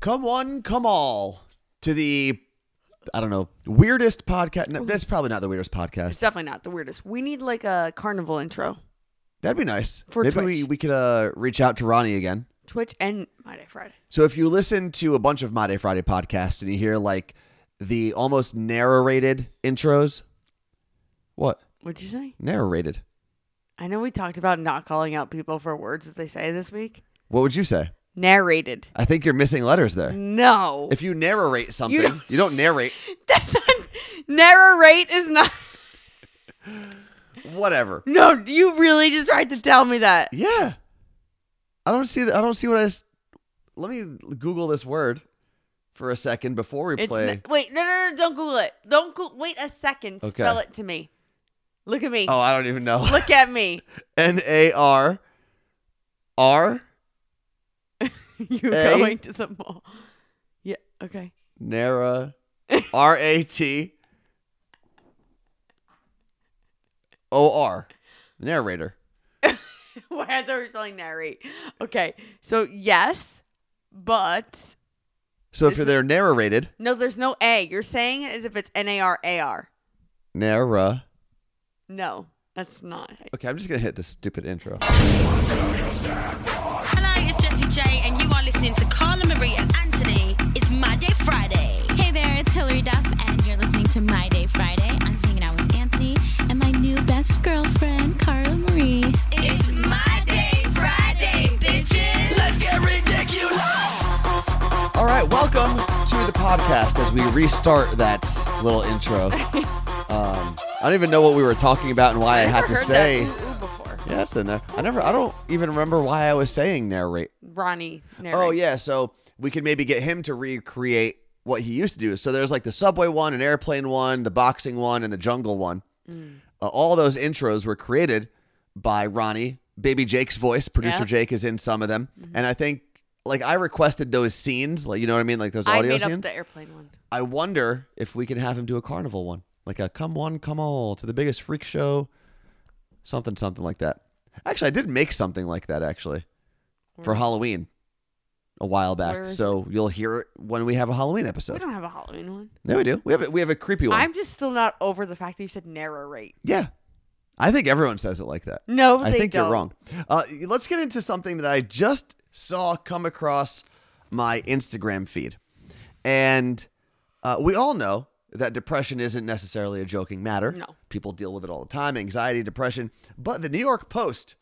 Come one, come all to the, I don't know, weirdest podcast. No, that's probably not the weirdest podcast. It's definitely not the weirdest. We need like a carnival intro. That'd be nice. For Maybe Twitch. we could reach out to Ronnie again. Twitch and My Day Friday. So if you listen to a bunch of My Day Friday podcasts and you hear like the almost narrated intros, what? What'd you say? Narrated. I know we talked about not calling out people for words that they say this week. What would you say? Narrated. I think you're missing letters there. No. If you narrate something, you don't narrate. That's not. Narrate is not. Whatever. No, you really just tried to tell me that. Yeah. I don't see what let me Google this word for a second before we play. Wait, no, don't Google it. Wait a second. Okay. Spell it to me. Look at me. Oh, I don't even know. Look at me. NARR. You're going to the mall. Yeah, okay. Nara. RATOR. Narrator. Why I thought we were spelling narrate. Okay, so yes, but So if they're narrated. no, there's no A. You're saying it as if it's NARAR. Nara. No, that's not. Okay, I'm just going to hit this stupid intro. Hello, it's Jessie J, and you are listening to Carla Marie and Anthony. It's My Day Friday. Hey there, it's Hillary Duff, and you're listening to My Day Friday. I'm hanging out with Anthony and my new best girlfriend, Carla Marie. It's My Day Friday, bitches. Let's get ridiculous. All right, welcome to the podcast as we restart that little intro. I don't even know what we were talking about and why I had to say. That before. Yeah, it's in there. I don't even remember why I was saying narrate. Ronnie. Narrate. Oh, yeah. So we could maybe get him to recreate what he used to do. So there's like the subway one, an airplane one, the boxing one, and the jungle one. All those intros were created by Ronnie. Baby Jake's voice. Producer Yeah. Jake is in some of them. And I think like I requested those scenes, like, you know what I mean? Like those I audio made scenes. up the airplane one. I wonder if we can have him do a carnival one. Like a come one, come all to the biggest freak show. Something like that. Actually, I did make something like that actually for Halloween a while Where back. is So you'll hear it when we have a Halloween We episode. don't have a Halloween one. Yeah, we do. We have a creepy one. I'm just still not over the fact that you said narrate. Yeah. I think everyone says it like that. No, I they think don't. you're wrong. Let's get into something that I just saw come across my Instagram feed. And we all know that depression isn't necessarily a joking matter. No. People deal with it all the time, anxiety, depression. But the New York Post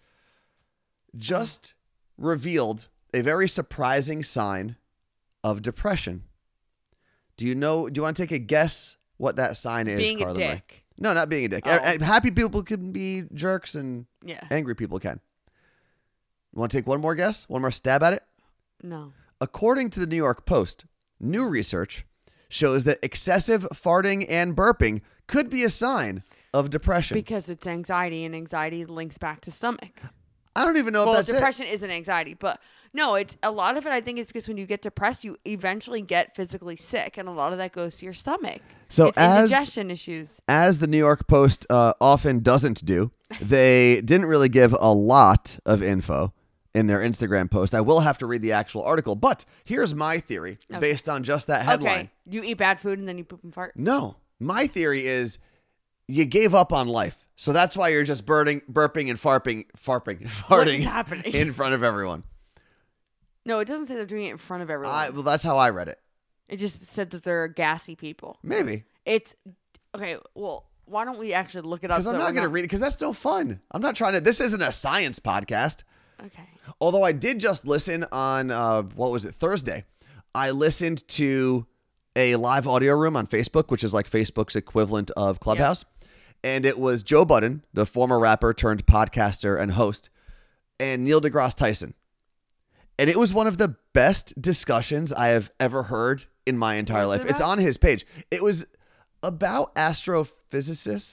just revealed a very surprising sign of depression. Do you want to take a guess what that sign is, Being a Carla Marie? dick. No, not being a dick. Oh. Happy people can be jerks and Yeah. angry people can. You want to take one more guess? One more stab at it? No. According to the New York Post, new research shows that excessive farting and burping could be a sign of depression. Because it's anxiety, and anxiety links back to stomach. I don't even know Well, if that's depression isn't anxiety, but no, it's a lot of it. I think is because when you get depressed, you eventually get physically sick, and a lot of that goes to your stomach. So it's as- indigestion issues. As the New York Post often doesn't do, they didn't really give a lot of info in their Instagram post. I will have to read the actual article, but here's my theory based on just that headline. Okay, you eat bad food and then you poop and fart. No, my theory is you gave up on life. So that's why you're just burping and farting happening? in front of everyone. No, it doesn't say they're doing it in front of everyone. Well, that's how I read it. It just said that they're gassy people. Maybe. It's okay. Well, why don't we actually look it up? Because I'm so not we're going to read it because that's no fun. I'm not trying to. This isn't a science podcast. Okay. Although I did just listen on, Thursday. I listened to a live audio room on Facebook, which is like Facebook's equivalent of Clubhouse. And it was Joe Budden, the former rapper turned podcaster and host, and Neil deGrasse Tyson. And it was one of the best discussions I have ever heard in my entire life. It's on his page. It was about astrophysics.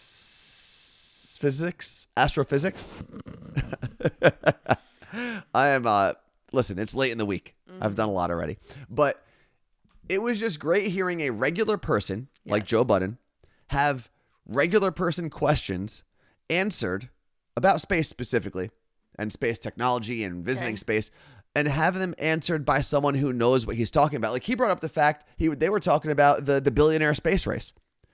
I am, listen, it's late in the week. I've done a lot already. But it was just great hearing a regular person like Joe Budden have regular person questions answered about space specifically and space technology and visiting space. and have them answered by someone who knows what he's talking about. Like he brought up the fact they were talking about the billionaire space race.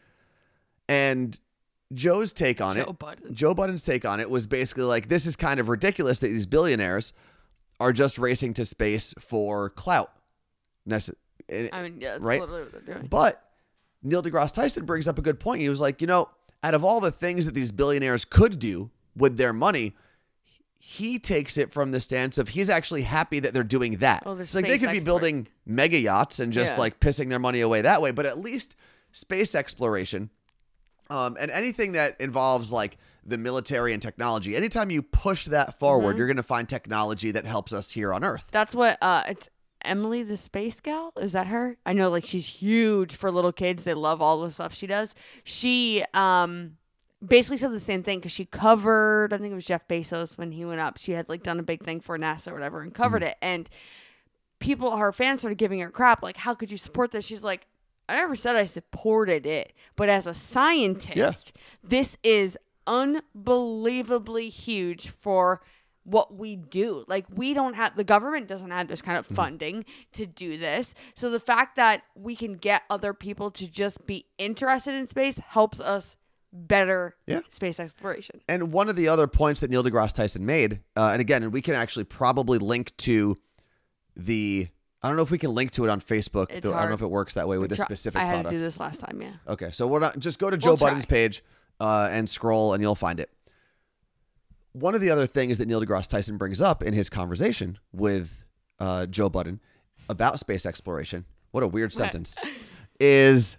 And Joe's take on it, Joe Budden's take on it was basically like, this is kind of ridiculous that these billionaires are just racing to space for clout. I mean, yeah, that's right? literally what they're doing. But Neil deGrasse Tyson brings up a good point. He was like, out of all the things that these billionaires could do with their money, he takes it from the stance of he's actually happy that they're doing that. Well, it's like they could be building mega yachts and just like pissing their money away that way, but at least space exploration and anything that involves like the military and technology, anytime you push that forward, you're going to find technology that helps us here on Earth. That's what it's Emily the Space Gal. Is that her? I know, like, she's huge for little kids. They love all the stuff she does. She basically said the same thing because she covered, I think it was Jeff Bezos when he went up. She had like done a big thing for NASA or whatever and covered it. And her fans started giving her crap. Like, how could you support this? She's like, I never said I supported it, but as a scientist, this is unbelievably huge for what we do. Like, the government doesn't have this kind of funding to do this. So the fact that we can get other people to just be interested in space helps us better space exploration. And one of the other points that Neil deGrasse Tyson made, and again, we can actually probably link to I don't know if we can link to it on Facebook. I don't know if it works that way with this specific product. I had to do this last time, yeah. Okay, so just go to Joe Budden's page and scroll, and you'll find it. One of the other things that Neil deGrasse Tyson brings up in his conversation with Joe Budden about space exploration, what a weird sentence, is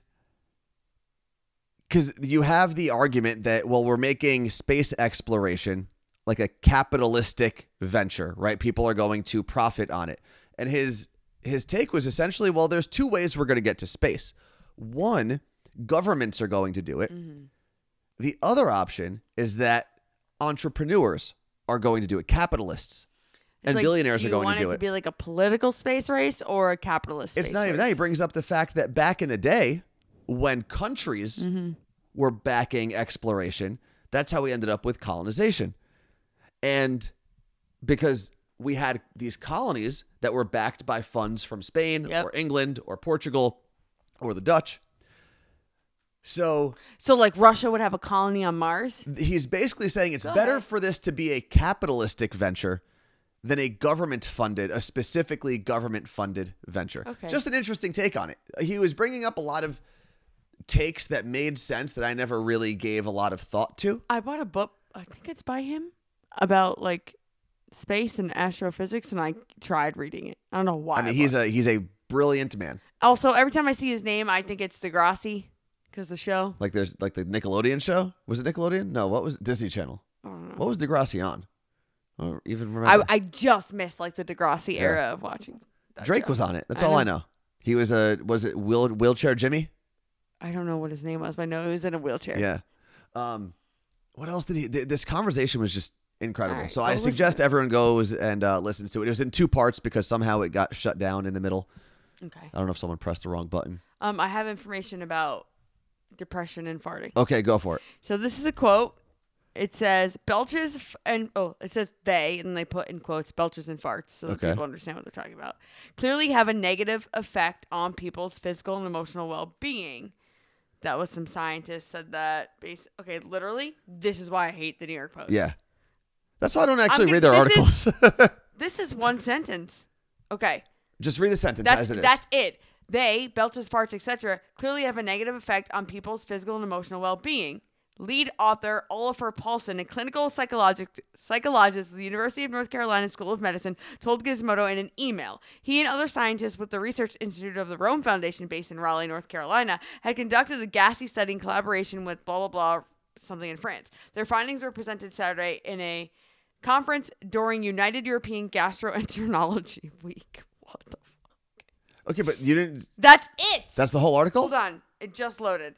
because you have the argument that, well, we're making space exploration like a capitalistic venture, right? People are going to profit on it. And his take was essentially, well, there's two ways we're going to get to space. One, governments are going to do it. Mm-hmm. The other option is that entrepreneurs are going to do it, capitalists. And like, billionaires are going to do it. Do you want it to be like a political space race or a capitalist space race? It's not even that. He brings up the fact that back in the day, when countries were backing exploration, that's how we ended up with colonization. And because we had these colonies that were backed by funds from Spain or England or Portugal or the Dutch. So like Russia would have a colony on Mars? He's basically saying it's better for this to be a capitalistic venture than a specifically government-funded venture. Okay. Just an interesting take on it. He was bringing up a lot of takes that made sense that I never really gave a lot of thought to. I bought a book, I think it's by him, about like space and astrophysics, and I tried reading it. I don't know why. I mean, he's a brilliant man. Also, every time I see his name, I think it's Degrassi because the show. Like there's like the Nickelodeon show. Was it Nickelodeon? No, what was Disney Channel? I don't know. What was Degrassi on? I don't even remember. I just missed like the Degrassi era of watching. Drake was on it. That's all I know. He was Wheelchair Jimmy? I don't know what his name was, but I know he was in a wheelchair. Yeah. What else did he? This conversation was just incredible. Right, so I suggest everyone goes and listens to it. It was in 2 parts because somehow it got shut down in the middle. Okay. I don't know if someone pressed the wrong button. I have information about depression and farting. Okay, go for it. So this is a quote. It says belches it says they, and they put in quotes belches and farts so that people understand what they're talking about. Clearly have a negative effect on people's physical and emotional well-being. That was some scientists said that. Okay, literally, this is why I hate the New York Post. Yeah. That's why I don't actually read their articles. This is one sentence. Okay. Just read the sentence as it is. That's it. They, belches, farts, etc., clearly have a negative effect on people's physical and emotional well-being. Lead author Olafur Paulson, a clinical psychologist at the University of North Carolina School of Medicine, told Gizmodo in an email. He and other scientists with the Research Institute of the Rome Foundation, based in Raleigh, North Carolina, had conducted the GASI study in collaboration with blah, blah, blah, something in France. Their findings were presented Saturday in a conference during United European Gastroenterology Week. What the fuck? Okay, but you didn't... That's it! That's the whole article? Hold on. It just loaded.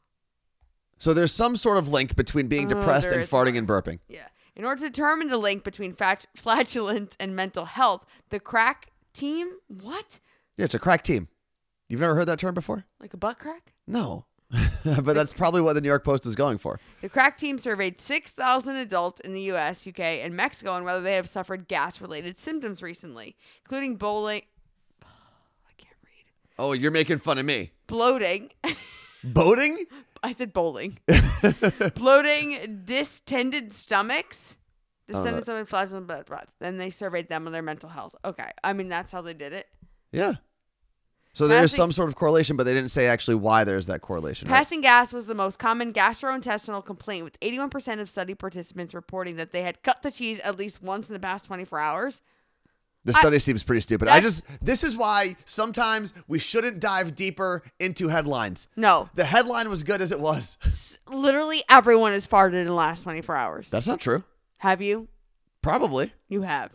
So there's some sort of link between being depressed and farting and burping. Yeah. In order to determine the link between flatulence and mental health, the crack team... What? Yeah, it's a crack team. You've never heard that term before? Like a butt crack? No. But that's probably what the New York Post was going for. The crack team surveyed 6,000 adults in the U.S., UK, and Mexico on whether they have suffered gas-related symptoms recently, including bowling. I can't read. Oh, you're making fun of me. Bloating. Boating? I said bowling. Bloating, distended stomachs, distended stomach, flatulent breath. Then they surveyed them on their mental health. Okay. I mean, that's how they did it. Yeah. So there's some sort of correlation, but they didn't say actually why there's that correlation. Passing gas was the most common gastrointestinal complaint, with 81% of study participants reporting that they had cut the cheese at least once in the past 24 hours. The study seems pretty stupid. This is why sometimes we shouldn't dive deeper into headlines. No. The headline was good as it was. Literally everyone has farted in the last 24 hours. That's not true. Have you? Probably. You have.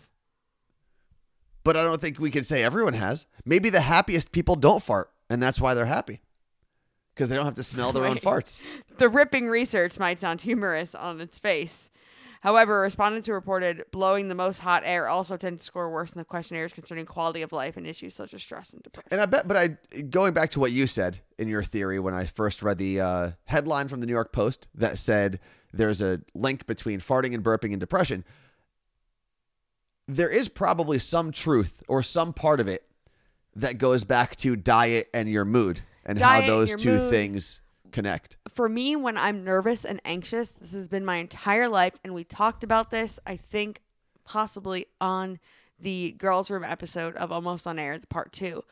But I don't think we can say everyone has. Maybe the happiest people don't fart, and that's why they're happy. Because they don't have to smell their own farts. The ripping research might sound humorous on its face. However, respondents who reported blowing the most hot air also tend to score worse in the questionnaires concerning quality of life and issues such as stress and depression. And I bet, going back to what you said in your theory when I first read the headline from the New York Post that said there's a link between farting and burping and depression, there is probably some truth or some part of it that goes back to diet and your mood and how those two things connect. For me, when I'm nervous and anxious, this has been my entire life, and we talked about this, I think, possibly on the Girls Room episode of Almost on Air, the part 2.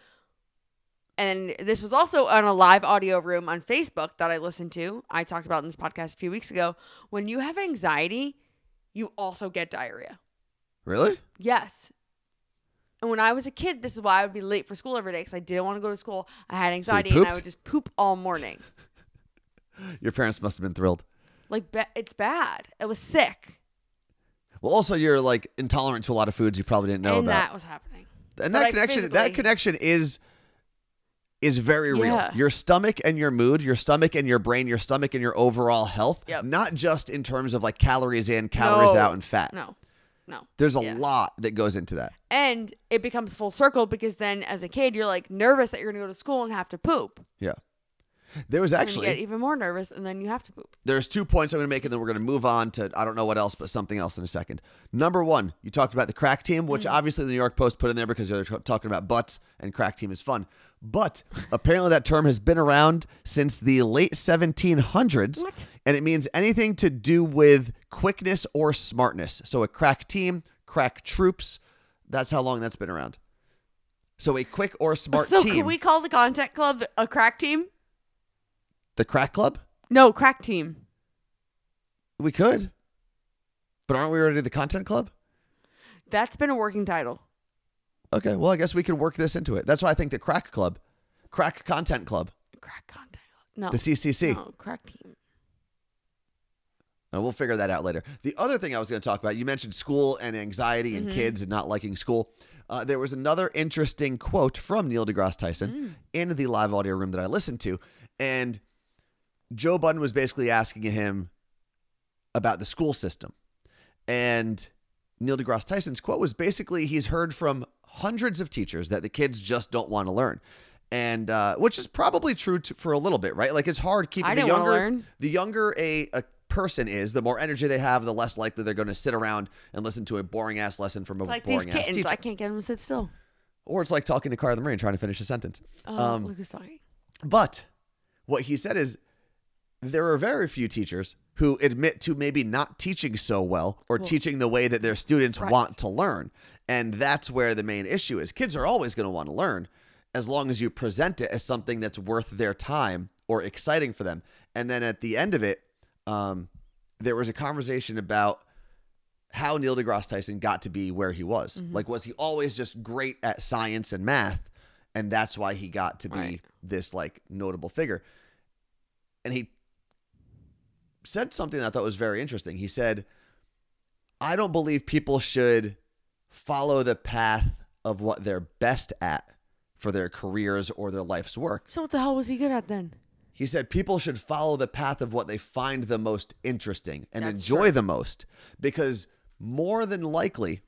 And this was also on a live audio room on Facebook that I listened to. I talked about in this podcast a few weeks ago. When you have anxiety, you also get diarrhea. Really? Yes. And when I was a kid, this is why I would be late for school every day, because I didn't want to go to school. I had anxiety, and I would just poop all morning. Your parents must have been thrilled. Like, it's bad. It was sick. Well, also, you're like intolerant to a lot of foods you probably didn't know about. And that was happening. And that connection is very real. Your stomach and your mood, your stomach and your brain, your stomach and your overall health. Yep. Not just in terms of like calories in, calories out, and fat. No. There's a lot that goes into that. And it becomes full circle because then as a kid, you're like nervous that you're going to go to school and have to poop. Yeah. There was actually... And you get even more nervous and then you have to poop. There's 2 points I'm going to make and then we're going to move on to, I don't know what else, but something else in a second. Number 1, you talked about the crack team, which obviously the New York Post put in there because they're talking about butts and crack team is fun. But apparently that term has been around since the late 1700s. What? And it means anything to do with quickness or smartness. So a crack team, crack troops, that's how long that's been around. So a quick or smart team. So can we call the content club a crack team? The crack club? No, crack team. We could. But aren't we already the content club? That's been a working title. Okay, well, I guess we can work this into it. That's why I think the crack club, crack content club. Crack content. No. The CCC. No, crack team. And we'll figure that out later. The other thing I was going to talk about, you mentioned school and anxiety and kids and not liking school. There was another interesting quote from Neil deGrasse Tyson in the live audio room that I listened to. And Joe Budden was basically asking him about the school system. And Neil deGrasse Tyson's quote was basically he's heard from hundreds of teachers that the kids just don't want to learn. And which is probably true for a little bit, right? Like it's hard keeping the younger a person is, the more energy they have, the less likely they're going to sit around and listen to a boring ass lesson from a like boring these ass kittens. teacher. I can't get them to sit still. Or it's like talking to Carla Marie and trying to finish a sentence. Look who's talking. But what he said is there are very few teachers who admit to maybe not teaching so well or teaching the way that their students want to learn. And that's where the main issue is. Kids are always going to want to learn as long as you present it as something that's worth their time or exciting for them. And then at the end of it, there was a conversation about how Neil deGrasse Tyson got to be where he was. Like, was he always just great at science and math? And that's why he got to be this like notable figure. And he said something that I thought was very interesting. He said, I don't believe people should follow the path of what they're best at for their careers or their life's work. So what the hell was he good at then? He said people should follow the path of what they find the most interesting and That's enjoy true. the most, because more than likely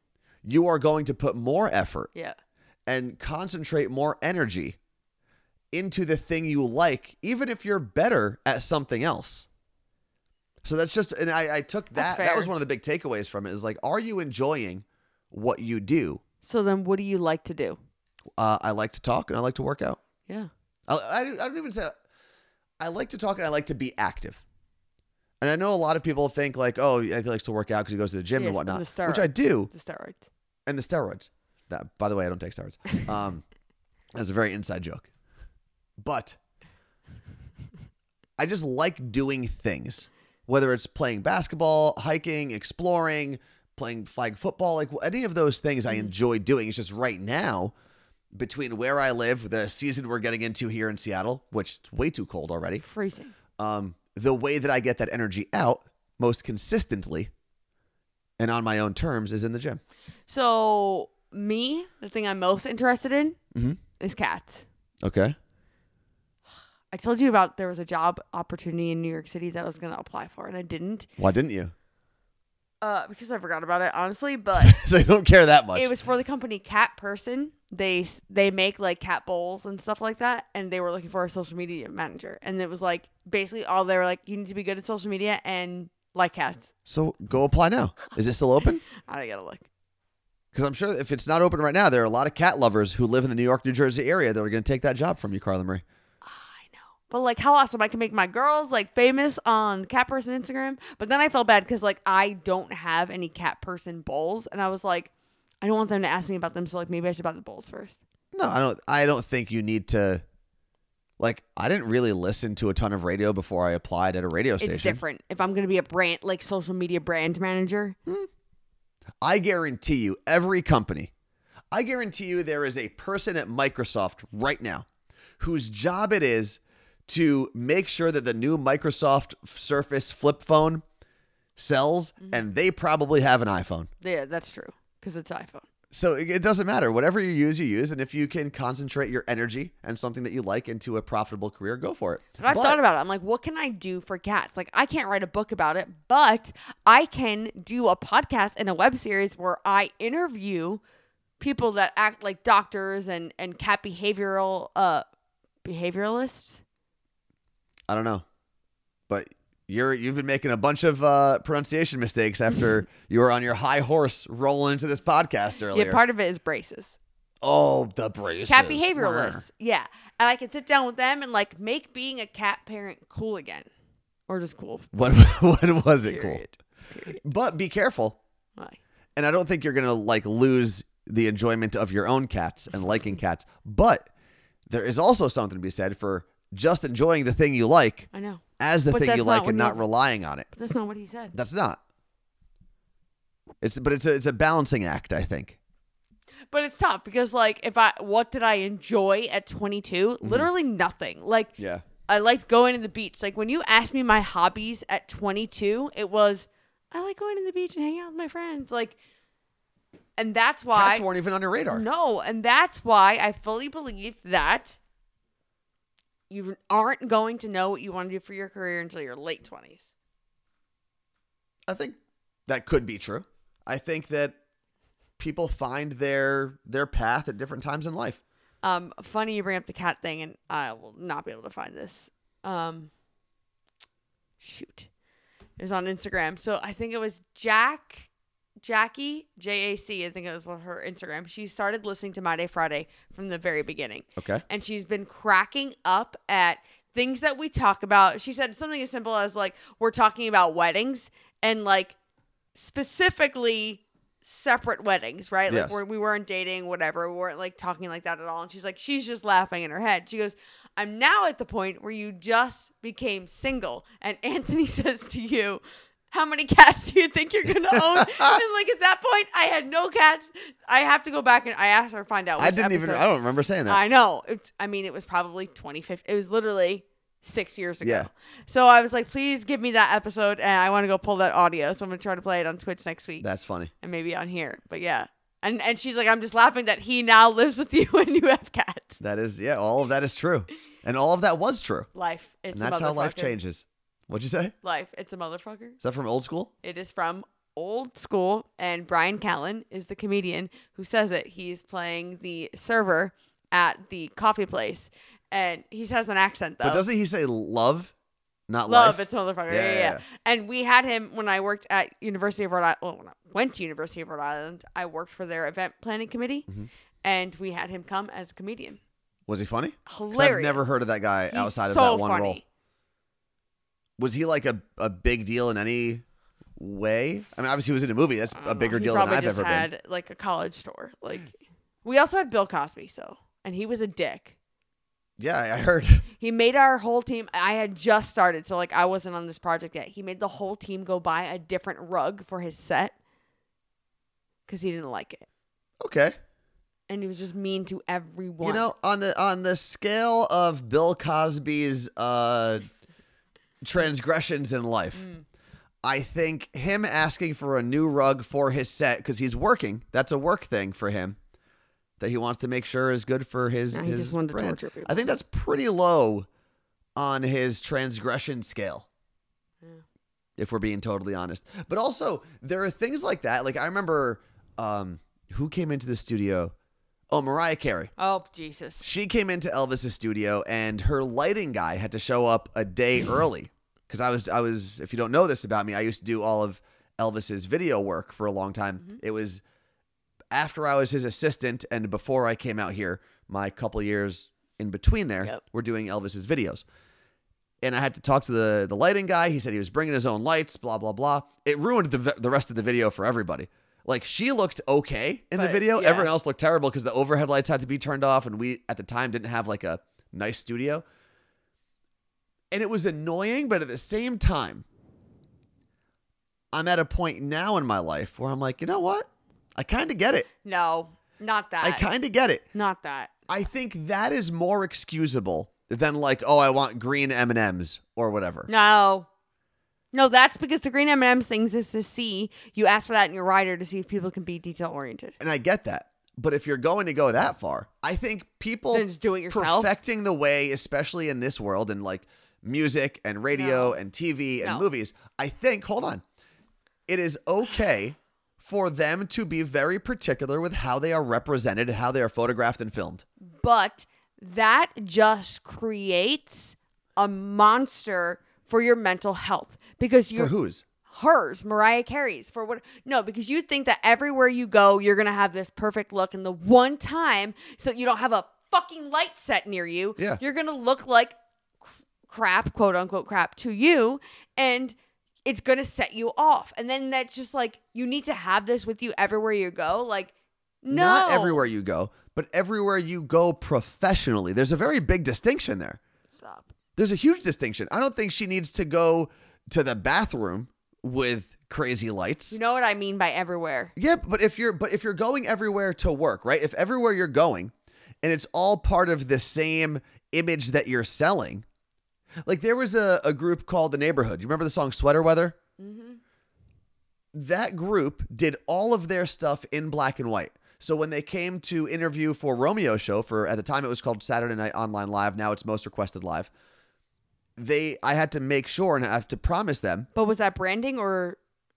you are going to put more effort and concentrate more energy into the thing you like, even if you're better at something else. So that's just, and I took that. That was one of the big takeaways from it is like, are you enjoying what you do? So then what do you like to do? I like to talk and I like to work out. Yeah. I don't even say, I like to talk and I like to be active. And I know a lot of people think like, oh, he likes to work out because he goes to the gym and whatnot, which I do. The steroids. And the steroids. That, by the way, I don't take steroids. That's a very inside joke. But I just like doing things, whether it's playing basketball, hiking, exploring, playing flag football, like any of those things I enjoy doing. It's just right now, between where I live, the season we're getting into here in Seattle, which it's way too cold already. Freezing. The way that I get that energy out most consistently and on my own terms is in the gym. So me, the thing I'm most interested in is cats. Okay. I told you about there was a job opportunity in New York City that I was going to apply for, and I didn't. Why didn't you? Because I forgot about it, honestly. But so you don't care that much. It was for the company Cat Person. They make like cat bowls and stuff like that, and they were looking for a social media manager. And it was like basically all they were like, you need to be good at social media and like cats. So go apply now. Is it still open? I gotta look. Because I'm sure if it's not open right now, there are a lot of cat lovers who live in the New York, New Jersey area that are going to take that job from you, Carla Marie. But like how awesome I can make my girls like famous on Cat Person Instagram. But then I felt bad because like I don't have any Cat Person bowls. And I was like, I don't want them to ask me about them. So like maybe I should buy the bowls first. No, I don't think you need to. Like, I didn't really listen to a ton of radio before I applied at a radio station. It's different. If I'm going to be a brand, like social media brand manager. I guarantee you, every company, I guarantee you there is a person at Microsoft right now whose job it is to make sure that the new Microsoft Surface flip phone sells, and they probably have an iPhone. Yeah, that's true, because it's iPhone. So it doesn't matter. Whatever you use, and if you can concentrate your energy and something that you like into a profitable career, go for it. But I've thought about it. I'm like, what can I do for cats? Like, I can't write a book about it, but I can do a podcast and a web series where I interview people that act like doctors and cat behavioralists. I don't know, but you've been making a bunch of pronunciation mistakes after you were on your high horse rolling into this podcast earlier. Yeah, part of it is braces. Oh, the braces. Cat behavioralists. Yeah, and I can sit down with them and like make being a cat parent cool again, or just cool. When was it Period. cool? But be careful. Why? And I don't think you're gonna like lose the enjoyment of your own cats and liking cats, but there is also something to be said for just enjoying the thing you like. I know. As the thing you like and not relying on it. But that's not what he said. That's not. It's a balancing act, I think. But it's tough because like what did I enjoy at 22? Literally nothing. Like yeah. I liked going to the beach. Like when you asked me my hobbies at 22, it was I like going to the beach and hanging out with my friends. Like, and that's why cats weren't even on your radar. No, and that's why I fully believe that you aren't going to know what you want to do for your career until your late 20s. I think that could be true. I think that people find their path at different times in life. Funny you bring up the cat thing, and I will not be able to find this. Shoot. It was on Instagram. So I think it was Jackie, J-A-C, I think it was her Instagram. She started listening to My Day Friday from the very beginning. Okay. And she's been cracking up at things that we talk about. She said something as simple as like, we're talking about weddings and like specifically separate weddings, right? Yes. Like we weren't dating, whatever. We weren't like talking like that at all. And she's like, she's just laughing in her head. She goes, I'm now at the point where you just became single. And Anthony says to you, how many cats do you think you're going to own? And like at that point, I had no cats. I have to go back and I asked her to find out which episode. I don't remember saying that. I know. It was probably 2015. It was literally 6 years ago. Yeah. So I was like, please give me that episode. And I want to go pull that audio. So I'm going to try to play it on Twitch next week. That's funny. And maybe on here. But yeah. And she's like, I'm just laughing that he now lives with you and you have cats. That is, yeah, all of that is true. And all of that was true. Life. And that's how life changes. What'd you say? Life. It's a motherfucker. Is that from Old School? It is from Old School. And Brian Callen is the comedian who says it. He's playing the server at the coffee place. And he has an accent, though. But doesn't he say love, not Love, life? it's motherfucker. Yeah, Yeah, yeah. And we had him when I worked at University of Rhode Island. Well, when I went to University of Rhode Island, I worked for their event planning committee. Mm-hmm. And we had him come as a comedian. Was he funny? 'Cause Hilarious. I've never heard of that guy He's outside of so that one funny. role. Was he like a big deal in any way? I mean, obviously he was in a movie. That's a bigger deal than I've ever been. He probably just had like a college tour. Like, we also had Bill Cosby, and he was a dick. Yeah, I heard. He made our whole team. I had just started, so like I wasn't on this project yet. He made the whole team go buy a different rug for his set because he didn't like it, Okay. and he was just mean to everyone. You know, on the scale of Bill Cosby's transgressions in life, I think him asking for a new rug for his set because he's working. That's a work thing for him that he wants to make sure is good for his No, he his just wanted to brand. torture people. I think that's pretty low on his transgression scale. If we're being totally honest. But also, there are things like that. Like I remember who came into the studio? Oh, Mariah Carey. Oh, Jesus. She came into Elvis's studio and her lighting guy had to show up a day early. Because I was, if you don't know this about me, I used to do all of Elvis's video work for a long time. Mm-hmm. It was after I was his assistant and before I came out here, my couple years in between there, Yep. we're doing Elvis's videos. And I had to talk to the lighting guy. He said he was bringing his own lights, blah, blah, blah. It ruined the rest of the video for everybody. Like, she looked okay in the But, video. yeah. Everyone else looked terrible because the overhead lights had to be turned off. And we, at the time, didn't have, like, a nice studio. And it was annoying, but at the same time, I'm at a point now in my life where I'm like, you know what? I kind of get it. No, not that. I kind of get it. Not that. I think that is more excusable than like, oh, I want green M&Ms or whatever. No. No, that's because the green M&M's things is to see. You ask for that in your rider to see if people can be detail oriented. And I get that. But if you're going to go that far, I think people Then just do it yourself. perfecting the way, especially in this world and like music and radio No. and TV and No. movies, I think, hold on, it is okay for them to be very particular with how they are represented and how they are photographed and filmed. But that just creates a monster for your mental health because For you're whose? hers, Mariah Carey's, for what? No, because you think that everywhere you go, you're going to have this perfect look. And the one time, so you don't have a fucking light set near you, Yeah. you're going to look like crap, quote unquote crap to you. And it's going to set you off. And then that's just like, you need to have this with you everywhere you go. Like, no. Not everywhere you go, but everywhere you go professionally. There's a very big distinction there. Stop. There's a huge distinction. I don't think she needs to go to the bathroom with crazy lights. You know what I mean by everywhere. Yeah, but if you're going everywhere to work, right? If everywhere you're going and it's all part of the same image that you're selling. Like there was a group called The Neighborhood. You remember the song Sweater Weather? Mm-hmm. That group did all of their stuff in black and white. So when they came to interview for Romeo's show, for at the time it was called Saturday Night Online Live, now it's Most Requested Live. I had to make sure and I have to promise them But was that branding or?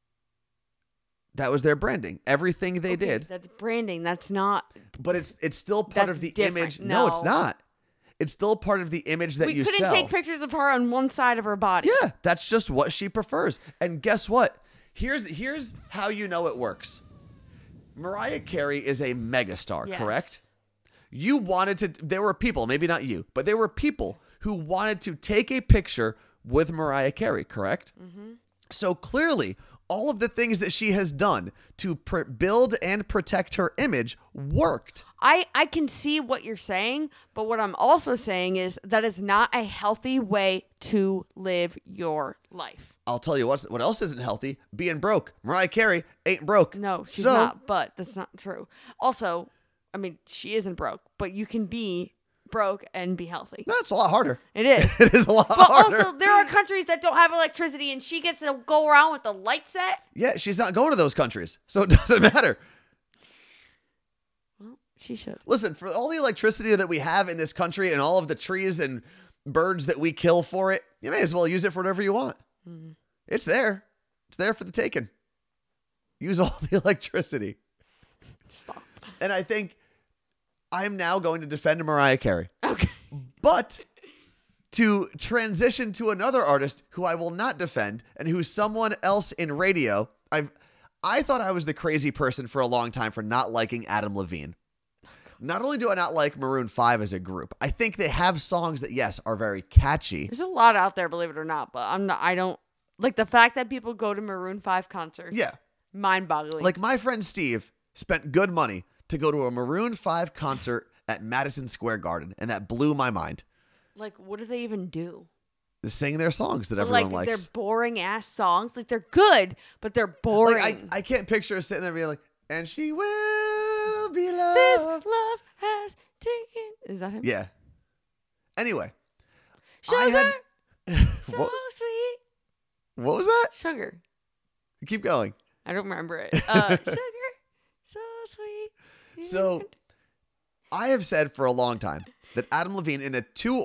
that was their branding. Everything they Okay, did. That's branding. That's not. But it's still part That's of the different. image. No, it's No. not. It's still part of the image that We you couldn't sell. take pictures of her on one side of her body. Yeah, that's just what she prefers. And guess what? Here's how you know it works. Mariah Carey is a megastar, Yes. correct? You wanted to, there were people, maybe not you, but there were people who wanted to take a picture with Mariah Carey, correct? Mm-hmm. So clearly, all of the things that she has done to build and protect her image worked. I can see what you're saying, but what I'm also saying is that is not a healthy way to live your life. I'll tell you what else isn't healthy. Being broke. Mariah Carey ain't broke. No, she's So- not, but that's not true. Also, I mean, she isn't broke, but you can be broke and be healthy. That's a lot harder. It is. It is a lot But harder. also, there are countries that don't have electricity, and she gets to go around with the light set. Yeah, she's not going to those countries, so it doesn't matter. Well, she should. Listen, for all the electricity that we have in this country and all of the trees and birds that we kill for it, you may as well use it for whatever you want. Mm-hmm. It's there. It's there for the taking. Use all the electricity. Stop. And I think I'm now going to defend Mariah Carey. Okay. But to transition to another artist who I will not defend and who's someone else in radio, I thought I was the crazy person for a long time for not liking Adam Levine. Not only do I not like Maroon 5 as a group, I think they have songs that, yes, are very catchy. There's a lot out there, believe it or not, but I don't like the fact that people go to Maroon 5 concerts. Yeah. Mind-boggling. Like my friend Steve spent good money to go to a Maroon 5 concert at Madison Square Garden, and that blew my mind. Like, what do they even do? They sing their songs that everyone likes. They're boring ass songs. Like, they're good, but they're boring. Like, I can't picture her sitting there being like, and she will be loved. This love has taken. Is that him? Yeah. Anyway. Sugar. So What? sweet. What was that? Sugar. Keep going. I don't remember it. Sugar. So sweet. So I have said for a long time that Adam Levine, in the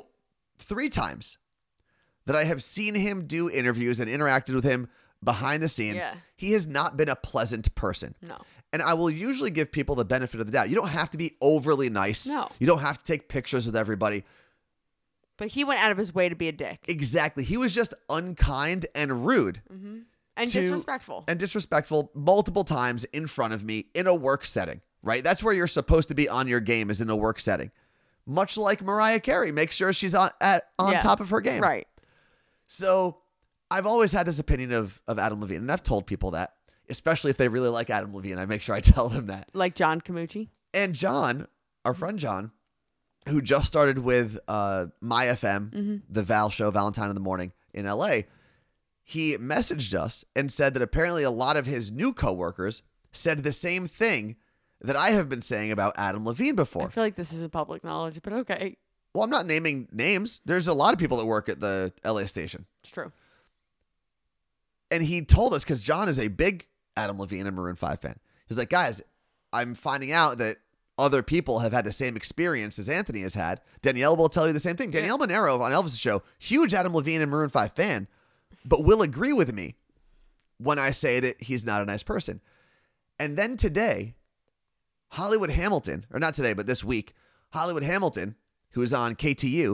3 times that I have seen him do interviews and interacted with him behind the scenes, Yeah. he has not been a pleasant person. No. And I will usually give people the benefit of the doubt. You don't have to be overly nice. No. You don't have to take pictures with everybody. But he went out of his way to be a dick. Exactly. He was just unkind and rude. And to- disrespectful. And disrespectful multiple times in front of me in a work setting, right? That's where you're supposed to be on your game, is in a work setting. Much like Mariah Carey, make sure she's on top of her game. Right. So I've always had this opinion of Adam Levine, and I've told people that, especially if they really like Adam Levine. I make sure I tell them that. Like John Camucci. And John, our friend John, who just started with My FM, the Val show, Valentine in the Morning in LA, he messaged us and said that apparently a lot of his new coworkers said the same thing that I have been saying about Adam Levine I before. feel like this isn't public knowledge, but okay. Well, I'm not naming names. There's a lot of people that work at the LA station. It's true. And he told us, because John is a big Adam Levine and Maroon 5 fan. He's like, guys, I'm finding out that other people have had the same experience as Anthony has had. Danielle will tell you the same thing. Danielle Monero on Elvis' show, huge Adam Levine and Maroon 5 fan, but will agree with me when I say that he's not a nice person. And then today, Hollywood Hamilton, or not today, but this week, Hollywood Hamilton, who is on KTU,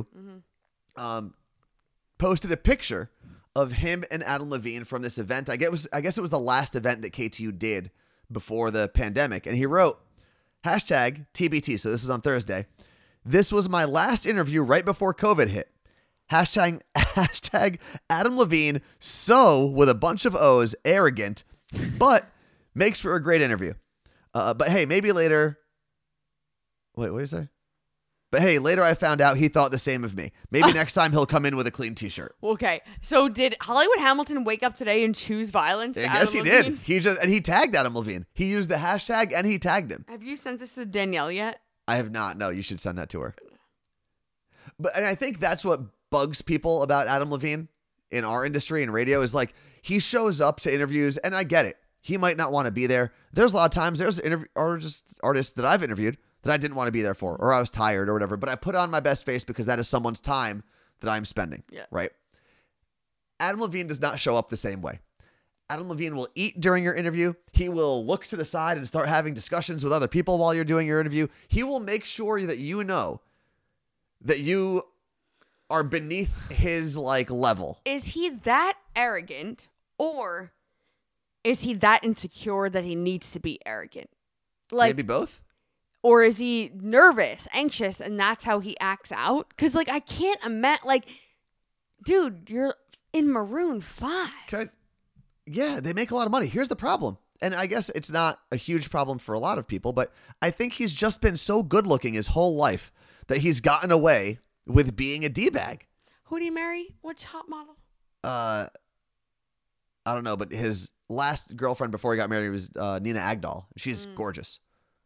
posted a picture of him and Adam Levine from this event. I guess it was the last event that KTU did before the pandemic. And he wrote, #TBT. So this was on Thursday. This was my last interview right before COVID hit. Hashtag Adam Levine, so with a bunch of O's, arrogant, but makes for a great interview. But hey, maybe later. Wait, what did you say? But hey, later I found out he thought the same of me. Maybe next time he'll come in with a clean t-shirt. Okay. So did Hollywood Hamilton wake up today and choose violence? to I guess Adam he Levine? did. He tagged Adam Levine. He used the hashtag and he tagged him. Have you sent this to Danielle yet? I have not. No, you should send that to her. And I think that's what bugs people about Adam Levine in our industry and radio is like, he shows up to interviews, and I get it. He might not want to be there. There's a lot of times there's artists that I've interviewed that I didn't want to be there for, or I was tired or whatever, but I put on my best face because that is someone's time that I'm spending. Yeah. Right. Adam Levine does not show up the same way. Adam Levine will eat during your interview. He will look to the side and start having discussions with other people while you're doing your interview. He will make sure that you know that you are beneath his level. Is he that arrogant, or is he that insecure that he needs to be arrogant? Maybe both. Or is he nervous, anxious, and that's how he acts out? Because I can't imagine. Dude, you're in Maroon 5. Yeah, they make a lot of money. Here's the problem. And I guess it's not a huge problem for a lot of people, but I think he's just been so good looking his whole life that he's gotten away with being a D-bag. Who did he marry? Which hot model? I don't know, but his last girlfriend before he got married was Nina Agdal. She's gorgeous.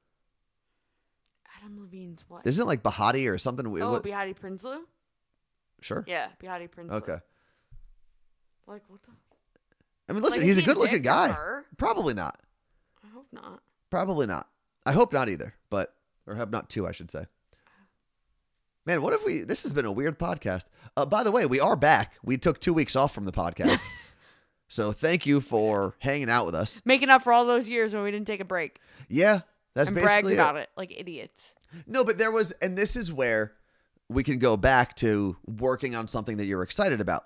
Adam Levine's what? Isn't it Behati or something? Behati Prinsloo? Sure. Yeah, Behati Prinsloo. Okay. What the? I mean, listen, Is he's a he good looking dick to guy. her? Probably not. I hope not. Probably not. I hope not either, or have not too, I should say. Man, what if this has been a weird podcast. By the way, we are back. We took 2 weeks off from the podcast. So thank you for hanging out with us. Making up for all those years when we didn't take a break. Yeah, that's and basically bragged about it like idiots. No, but there was, and this is where we can go back to working on something that you're excited about.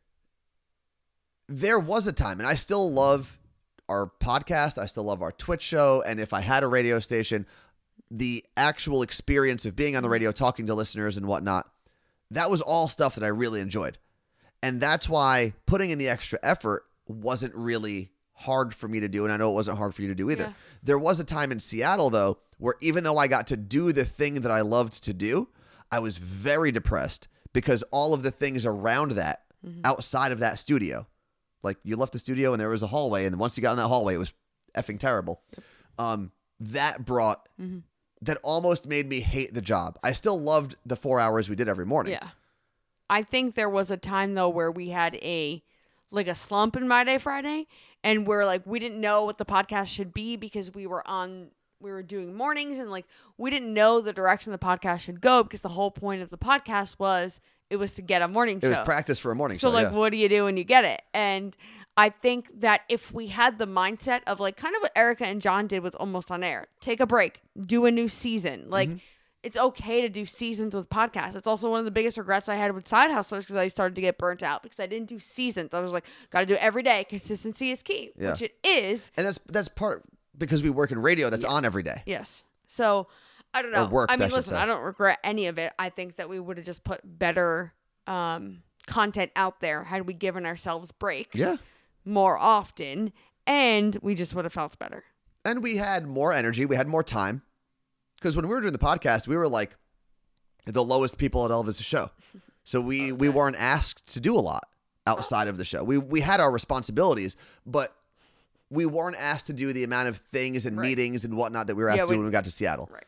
There was a time, and I still love our podcast. I still love our Twitch show. And if I had a radio station, the actual experience of being on the radio, talking to listeners and whatnot, that was all stuff that I really enjoyed. And that's why putting in the extra effort wasn't really hard for me to do. And I know it wasn't hard for you to do either. Yeah. There was a time in Seattle, though, where even though I got to do the thing that I loved to do, I was very depressed because all of the things around that, outside of that studio, like you left the studio and there was a hallway, and once you got in that hallway, it was effing terrible. That brought, that almost made me hate the job. I still loved the 4 hours we did every morning. Yeah. I think there was a time though where we had a slump in My Day Friday, and we're like, we didn't know what the podcast should be because we were doing mornings, and like we didn't know the direction the podcast should go because the whole point of the podcast was to get a morning show. It was practice for a morning show. So like, what do you do when you get it? And I think that if we had the mindset of like kind of what Erica and John did with Almost on Air, take a break, do a new season. Like it's okay to do seasons with podcasts. It's also one of the biggest regrets I had with Side Hustlers because I started to get burnt out because I didn't do seasons. I was like, got to do it every day. Consistency is key, which it is. And that's part because we work in radio that's on every day. Yes. So I don't know. Or worked, I mean, I should listen, say. I don't regret any of it. I think that we would have just put better content out there had we given ourselves breaks more often, and we just would have felt better. And we had more energy. We had more time. Because when we were doing the podcast, we were like the lowest people at Elvis' show. So we weren't asked to do a lot outside of the show. We had our responsibilities, but we weren't asked to do the amount of things and meetings and whatnot that we were asked to do when we got to Seattle. Right.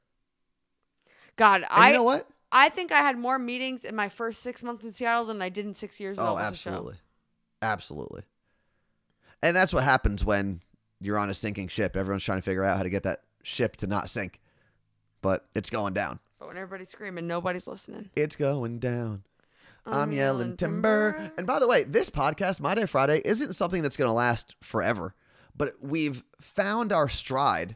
God, And you know what? I think I had more meetings in my first 6 months in Seattle than I did in 6 years. Oh, absolutely. Absolutely. And that's what happens when you're on a sinking ship. Everyone's trying to figure out how to get that ship to not sink. But it's going down. But when everybody's screaming, nobody's listening. It's going down. I'm yelling timber. And by the way, this podcast, My Day Friday, isn't something that's going to last forever. But we've found our stride.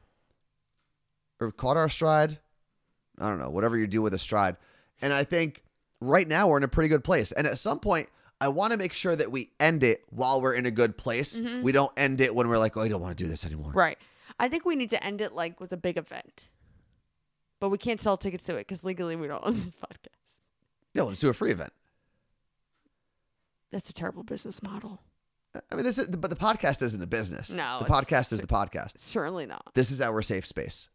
Or caught our stride. I don't know. Whatever you do with a stride. And I think right now we're in a pretty good place. And at some point, I want to make sure that we end it while we're in a good place. We don't end it when we're like, oh, I don't want to do this anymore. Right. I think we need to end it like with a big event. But we can't sell tickets to it because legally we don't own this podcast. Yeah, let's do a free event. That's a terrible business model. I mean, but the podcast isn't a business. No, the podcast is the podcast. Certainly not. This is our safe space,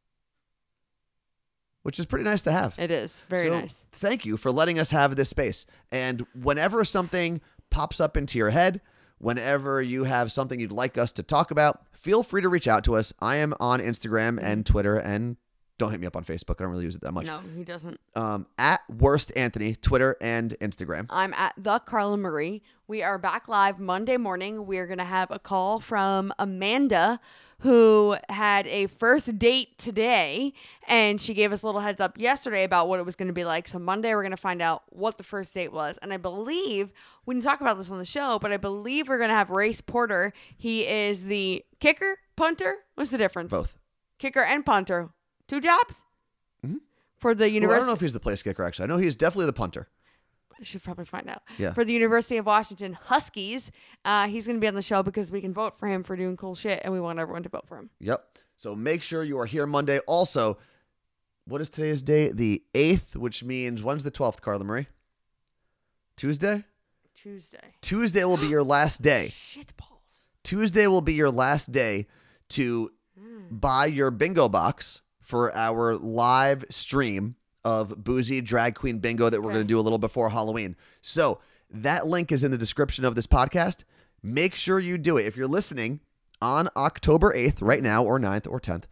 which is pretty nice to have. It is very nice. Thank you for letting us have this space. And whenever something pops up into your head, whenever you have something you'd like us to talk about, feel free to reach out to us. I am on Instagram and Twitter, and don't hit me up on Facebook. I don't really use it that much. No, he doesn't. At Worst Anthony, Twitter and Instagram. I'm at the Carla Marie. We are back live Monday morning. We're going to have a call from Amanda, who had a first date today, and she gave us a little heads up yesterday about what it was going to be like. So Monday we're going to find out what the first date was. And I believe, we didn't talk about this on the show, but I believe we're going to have Race Porter. He is the kicker, punter. What's the difference? Both. Kicker and punter. 2 jobs? For the Well, I university. don't know if he's the place kicker, actually. I know he's definitely the punter. I should probably find out. Yeah. For the University of Washington Huskies, he's going to be on the show because we can vote for him for doing cool shit, and we want everyone to vote for him. Yep. So make sure you are here Monday. Also, what is today's date? The 8th, which means, when's the 12th, Carla Marie? Tuesday? Tuesday will be your last day. Shit balls. Tuesday will be your last day to buy your bingo box for our live stream of Boozy Drag Queen Bingo that we're going to do a little before Halloween. So that link is in the description of this podcast. Make sure you do it. If you're listening on October 8th right now, or 9th or 10th,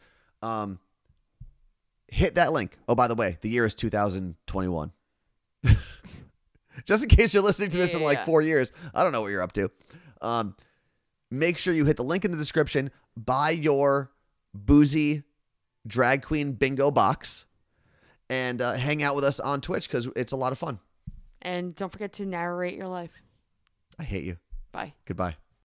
hit that link. Oh, by the way, the year is 2021. Just in case you're listening to this in like 4 years. I don't know what you're up to. Make sure you hit the link in the description. Buy your Boozy Drag Queen Bingo box and hang out with us on Twitch because it's a lot of fun. And don't forget to narrate your life. I hate you. Bye. Goodbye.